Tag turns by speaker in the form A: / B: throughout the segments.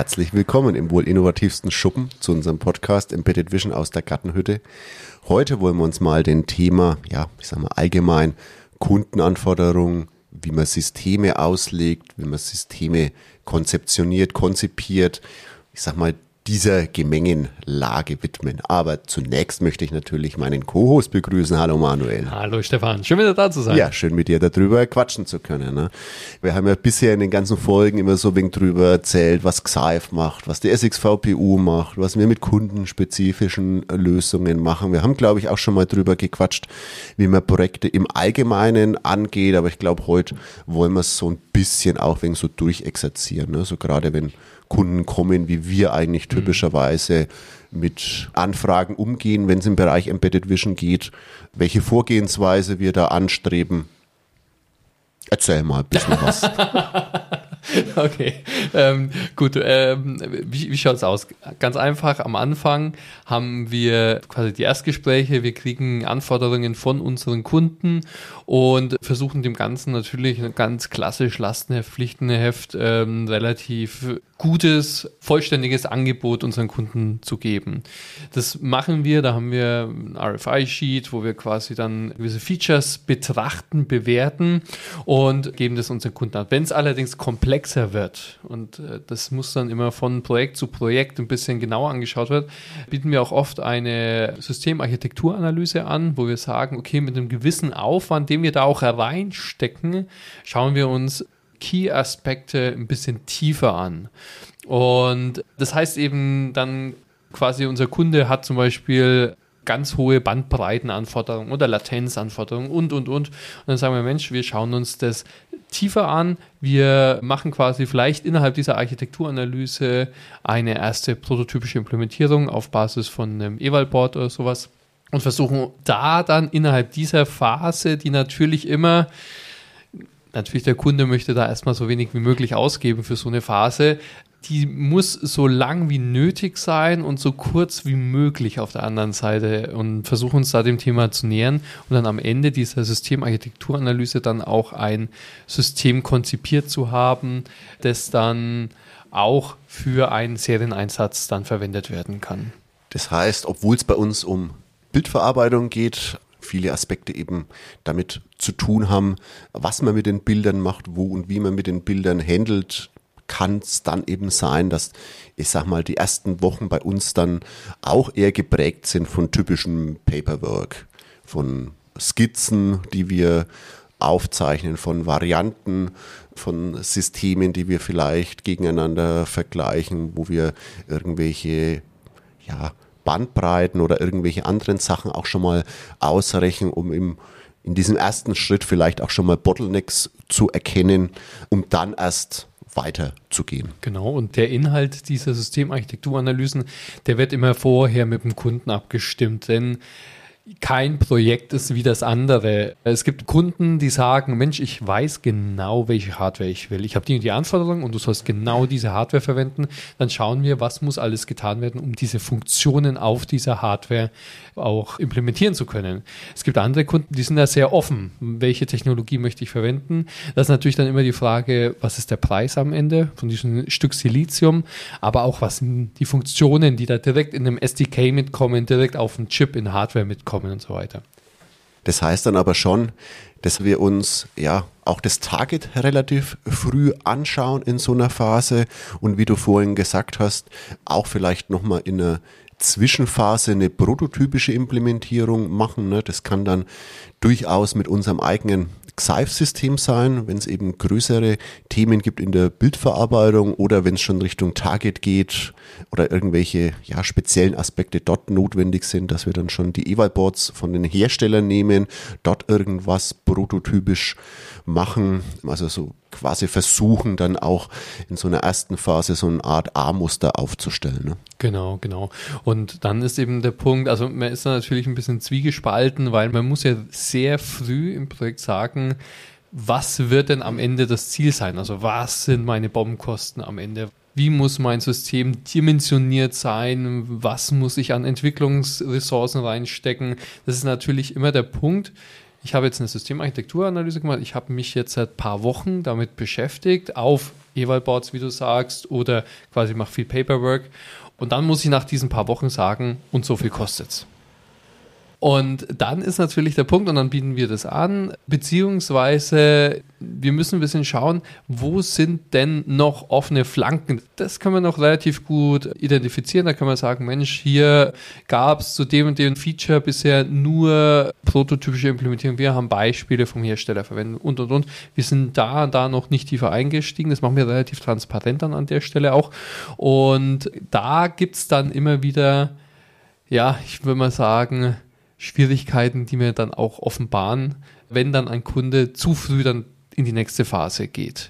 A: Herzlich willkommen im wohl innovativsten Schuppen zu unserem Podcast Embedded Vision aus der Gartenhütte. Heute wollen wir uns mal dem Thema, allgemein Kundenanforderungen, wie man Systeme auslegt, wie man Systeme konzeptioniert, konzipiert, dieser Gemengenlage widmen. Aber zunächst möchte ich natürlich meinen Co-Host begrüßen. Hallo Manuel.
B: Hallo Stefan, schön wieder da zu sein.
A: Ja, schön mit dir darüber quatschen zu können. Ne? Wir haben ja bisher in den ganzen Folgen immer so ein wenig drüber erzählt, was Xaif macht, was die SXVPU macht, was wir mit kundenspezifischen Lösungen machen. Wir haben, glaube ich, auch schon mal drüber gequatscht, wie man Projekte im Allgemeinen angeht. Aber ich glaube, heute wollen wir es so ein bisschen auch wegen so durchexerzieren. Ne? So gerade wenn Kunden kommen, wie wir eigentlich typischerweise mit Anfragen umgehen, wenn es im Bereich Embedded Vision geht, welche Vorgehensweise wir da anstreben. Erzähl mal ein bisschen was.
B: Okay, gut. Wie schaut es aus? Ganz einfach, am Anfang haben wir quasi die Erstgespräche, wir kriegen Anforderungen von unseren Kunden und versuchen dem Ganzen natürlich ein ganz klassisch Lastenheft, Pflichtenheft, relativ gutes, vollständiges Angebot unseren Kunden zu geben. Das machen wir, da haben wir ein RFI-Sheet, wo wir quasi dann gewisse Features betrachten, bewerten und geben das unseren Kunden an. Wenn es allerdings komplexer wird und das muss dann immer von Projekt zu Projekt ein bisschen genauer angeschaut wird, bieten wir auch oft eine Systemarchitekturanalyse an, wo wir sagen, okay, mit einem gewissen Aufwand, den wir da auch reinstecken, schauen wir uns Key-Aspekte ein bisschen tiefer an. Und das heißt eben dann quasi, unser Kunde hat zum Beispiel ganz hohe Bandbreitenanforderungen oder Latenzanforderungen und. Und dann sagen wir, Mensch, wir schauen uns das tiefer an. Wir machen quasi vielleicht innerhalb dieser Architekturanalyse eine erste prototypische Implementierung auf Basis von einem Eval-Board oder sowas und versuchen da dann innerhalb dieser Phase, die natürlich der Kunde möchte da erstmal so wenig wie möglich ausgeben für so eine Phase. Die muss so lang wie nötig sein und so kurz wie möglich auf der anderen Seite und versuchen uns da dem Thema zu nähern und dann am Ende dieser Systemarchitekturanalyse dann auch ein System konzipiert zu haben, das dann auch für einen Serieneinsatz dann verwendet werden kann.
A: Das heißt, obwohl es bei uns um Bildverarbeitung geht, viele Aspekte eben damit zu tun haben, was man mit den Bildern macht, wo und wie man mit den Bildern handelt, kann es dann eben sein, dass, die ersten Wochen bei uns dann auch eher geprägt sind von typischem Paperwork, von Skizzen, die wir aufzeichnen, von Varianten, von Systemen, die wir vielleicht gegeneinander vergleichen, wo wir irgendwelche, Bandbreiten oder irgendwelche anderen Sachen auch schon mal ausrechnen, um in diesem ersten Schritt vielleicht auch schon mal Bottlenecks zu erkennen, um dann erst weiterzugehen.
B: Genau, und der Inhalt dieser Systemarchitekturanalysen, der wird immer vorher mit dem Kunden abgestimmt, denn kein Projekt ist wie das andere. Es gibt Kunden, die sagen, Mensch, ich weiß genau, welche Hardware ich will. Ich habe die Anforderungen und du sollst genau diese Hardware verwenden. Dann schauen wir, was muss alles getan werden, um diese Funktionen auf dieser Hardware auch implementieren zu können. Es gibt andere Kunden, die sind da sehr offen. Welche Technologie möchte ich verwenden? Das ist natürlich dann immer die Frage, was ist der Preis am Ende von diesem Stück Silizium, aber auch was sind die Funktionen, die da direkt in einem SDK mitkommen, direkt auf dem Chip in Hardware mitkommen und so weiter.
A: Das heißt dann aber schon, dass wir uns auch das Target relativ früh anschauen in so einer Phase und wie du vorhin gesagt hast, auch vielleicht nochmal in einer Zwischenphase eine prototypische Implementierung machen. Ne? Das kann dann durchaus mit unserem eigenen Xaif-System sein, wenn es eben größere Themen gibt in der Bildverarbeitung oder wenn es schon Richtung Target geht oder irgendwelche speziellen Aspekte dort notwendig sind, dass wir dann schon die Eval-Boards von den Herstellern nehmen, dort irgendwas prototypisch machen, also so quasi versuchen dann auch in so einer ersten Phase so eine Art A-Muster aufzustellen. Ne?
B: Genau. Und dann ist eben der Punkt, also man ist da natürlich ein bisschen zwiegespalten, weil man muss ja sehr früh im Projekt sagen, was wird denn am Ende das Ziel sein? Also was sind meine Bombenkosten am Ende? Wie muss mein System dimensioniert sein? Was muss ich an Entwicklungsressourcen reinstecken? Das ist natürlich immer der Punkt. Ich habe jetzt eine Systemarchitekturanalyse gemacht. Ich habe mich jetzt seit ein paar Wochen damit beschäftigt, auf Eval-Boards, wie du sagst, oder quasi mache viel Paperwork. Und dann muss ich nach diesen paar Wochen sagen, und so viel kostet's. Und dann ist natürlich der Punkt, und dann bieten wir das an, beziehungsweise wir müssen ein bisschen schauen, wo sind denn noch offene Flanken? Das kann man noch relativ gut identifizieren. Da kann man sagen, Mensch, hier gab es zu dem und dem Feature bisher nur prototypische Implementierung. Wir haben Beispiele vom Hersteller verwendet und. Wir sind da noch nicht tiefer eingestiegen. Das machen wir relativ transparent dann an der Stelle auch. Und da gibt es dann immer wieder, ja, ich würde mal sagen, Schwierigkeiten, die mir dann auch offenbaren, wenn dann ein Kunde zu früh dann in die nächste Phase geht.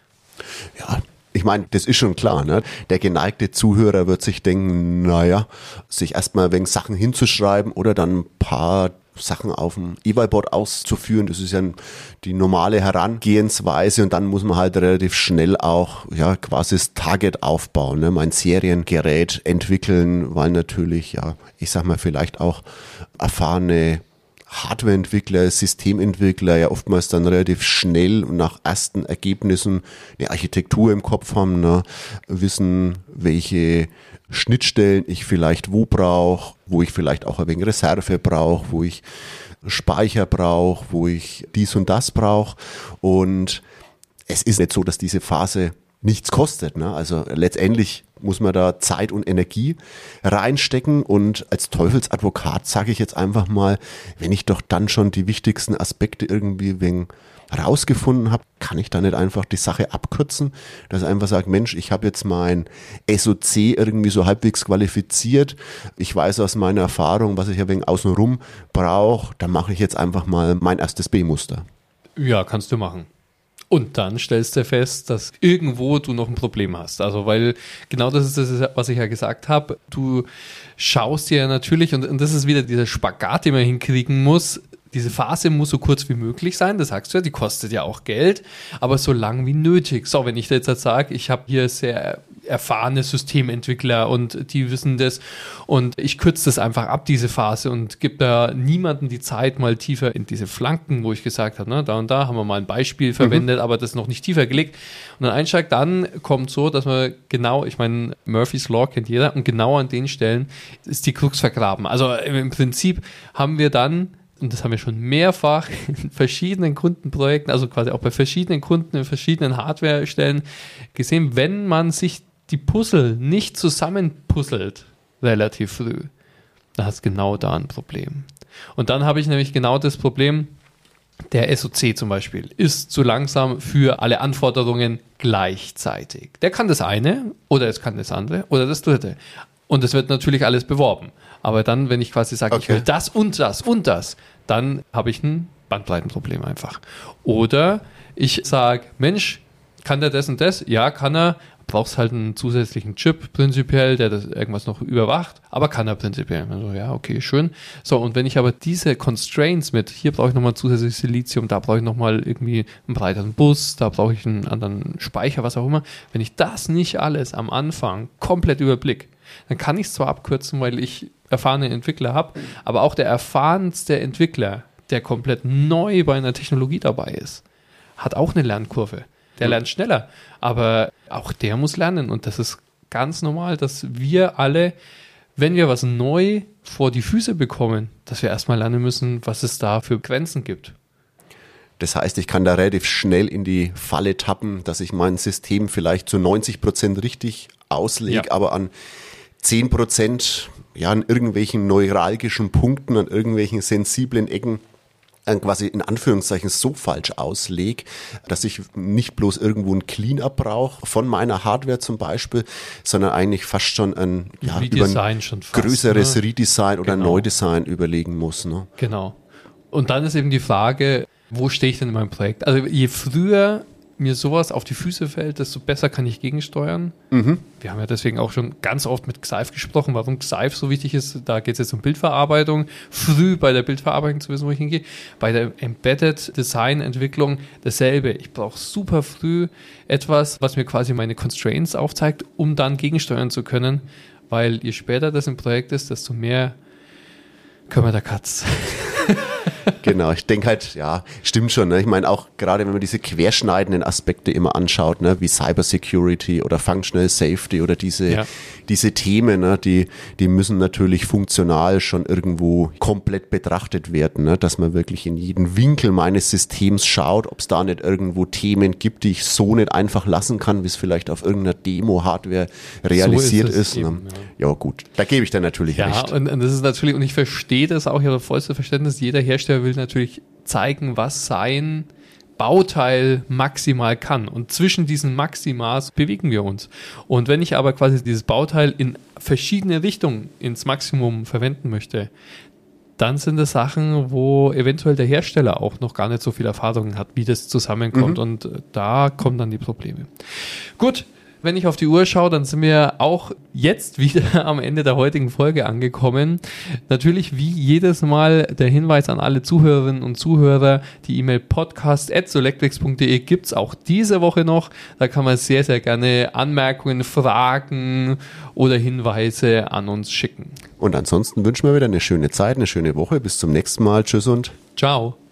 A: Ja, ich meine, das ist schon klar, ne? Der geneigte Zuhörer wird sich denken, naja, sich erstmal ein wenig Sachen hinzuschreiben oder dann ein paar Sachen auf dem Eval-Board auszuführen, das ist ja die normale Herangehensweise und dann muss man halt relativ schnell auch ja quasi das Target aufbauen, ne? Mein Seriengerät entwickeln, weil natürlich, ja, ich sag mal vielleicht auch erfahrene Hardwareentwickler, Systementwickler ja oftmals dann relativ schnell und nach ersten Ergebnissen eine Architektur im Kopf haben, ne? Wissen, welche Schnittstellen ich vielleicht wo brauche, wo ich vielleicht auch ein wenig Reserve brauche, wo ich Speicher brauche, wo ich dies und das brauche. Und es ist nicht so, dass diese Phase nichts kostet, ne? Also letztendlich muss man da Zeit und Energie reinstecken und als Teufelsadvokat sage ich jetzt einfach mal, wenn ich doch dann schon die wichtigsten Aspekte irgendwie wegen rausgefunden habe, kann ich da nicht einfach die Sache abkürzen, dass ich einfach sage, Mensch, ich habe jetzt mein SOC irgendwie so halbwegs qualifiziert, ich weiß aus meiner Erfahrung, was ich ein wenig außenrum brauche, dann mache ich jetzt einfach mal mein erstes B-Muster.
B: Ja, kannst du machen. Und dann stellst du fest, dass irgendwo du noch ein Problem hast. Also, weil genau das ist das, was ich ja gesagt habe. Du schaust dir ja natürlich, und das ist wieder dieser Spagat, den man hinkriegen muss. Diese Phase muss so kurz wie möglich sein, das sagst du ja, die kostet ja auch Geld, aber so lang wie nötig. So, wenn ich jetzt sage, ich habe hier sehr erfahrene Systementwickler und die wissen das und ich kürze das einfach ab, diese Phase, und gebe da niemandem die Zeit, mal tiefer in diese Flanken, wo ich gesagt habe, ne, da und da haben wir mal ein Beispiel verwendet, aber das noch nicht tiefer gelegt und dann einsteigt, dann kommt so, dass man genau, ich meine, Murphy's Law kennt jeder und genau an den Stellen ist die Krux vergraben. Also im Prinzip haben wir dann, und das haben wir schon mehrfach in verschiedenen Kundenprojekten, also quasi auch bei verschiedenen Kunden in verschiedenen Hardwarestellen gesehen, wenn man sich die Puzzle nicht zusammenpuzzelt relativ früh, dann hast du genau da ein Problem. Und dann habe ich nämlich genau das Problem, der SOC zum Beispiel ist zu langsam für alle Anforderungen gleichzeitig. Der kann das eine oder es kann das andere oder das dritte. Und es wird natürlich alles beworben. Aber dann, wenn ich quasi sage, ich will das und das und das, dann habe ich ein Bandbreitenproblem einfach. Oder ich sage, Mensch, kann der das und das? Ja, kann er. Brauchst halt einen zusätzlichen Chip prinzipiell, der das irgendwas noch überwacht, aber kann er prinzipiell. Also ja, okay, schön. So, und wenn ich aber diese Constraints mit, hier brauche ich nochmal zusätzliches Silizium, da brauche ich nochmal irgendwie einen breiteren Bus, da brauche ich einen anderen Speicher, was auch immer. Wenn ich das nicht alles am Anfang komplett überblick, dann kann ich es zwar abkürzen, weil ich erfahrene Entwickler habe, aber auch der erfahrenste Entwickler, der komplett neu bei einer Technologie dabei ist, hat auch eine Lernkurve. Der lernt schneller, aber auch der muss lernen und das ist ganz normal, dass wir alle, wenn wir was neu vor die Füße bekommen, dass wir erstmal lernen müssen, was es da für Grenzen gibt.
A: Das heißt, ich kann da relativ schnell in die Falle tappen, dass ich mein System vielleicht zu 90% richtig auslege, aber an 10% ja, an irgendwelchen neuralgischen Punkten, an irgendwelchen sensiblen Ecken quasi in Anführungszeichen so falsch auslege, dass ich nicht bloß irgendwo ein Clean-up brauche von meiner Hardware zum Beispiel, sondern eigentlich fast schon ein, ja, über ein größeres Redesign oder Neudesign überlegen muss. Ne?
B: Genau. Und dann ist eben die Frage, wo stehe ich denn in meinem Projekt? Also je früher mir sowas auf die Füße fällt, desto besser kann ich gegensteuern. Wir haben ja deswegen auch schon ganz oft mit Xeif gesprochen, warum Xeif so wichtig ist. Da geht es jetzt um Bildverarbeitung. Früh bei der Bildverarbeitung zu wissen, wo ich hingehe. Bei der Embedded Design Entwicklung dasselbe. Ich brauche super früh etwas, was mir quasi meine Constraints aufzeigt, um dann gegensteuern zu können. Weil je später das im Projekt ist, desto mehr können wir der Katz.
A: Genau, ich denke halt, ja, stimmt schon. Ne? Ich meine auch gerade, wenn man diese querschneidenden Aspekte immer anschaut, ne, wie Cybersecurity oder Functional Safety oder diese Themen, ne, die müssen natürlich funktional schon irgendwo komplett betrachtet werden, ne? Dass man wirklich in jeden Winkel meines Systems schaut, ob es da nicht irgendwo Themen gibt, die ich so nicht einfach lassen kann, wie es vielleicht auf irgendeiner Demo-Hardware realisiert
B: so ist.
A: Ne?
B: Eben,
A: ja gut, da gebe ich dann natürlich recht.
B: Ja, und das ist natürlich, und ich verstehe das auch, ich habe vollstes Verständnis, jeder Hersteller will natürlich zeigen, was sein Bauteil maximal kann. Und zwischen diesen Maximas bewegen wir uns. Und wenn ich aber quasi dieses Bauteil in verschiedene Richtungen ins Maximum verwenden möchte, dann sind das Sachen, wo eventuell der Hersteller auch noch gar nicht so viel Erfahrung hat, wie das zusammenkommt. Und da kommen dann die Probleme. Gut. Wenn ich auf die Uhr schaue, dann sind wir auch jetzt wieder am Ende der heutigen Folge angekommen. Natürlich wie jedes Mal der Hinweis an alle Zuhörerinnen und Zuhörer, die E-Mail podcast@solectrix.de gibt's auch diese Woche noch. Da kann man sehr, sehr gerne Anmerkungen, Fragen oder Hinweise an uns schicken.
A: Und ansonsten wünschen wir wieder eine schöne Zeit, eine schöne Woche. Bis zum nächsten Mal. Tschüss und
B: ciao.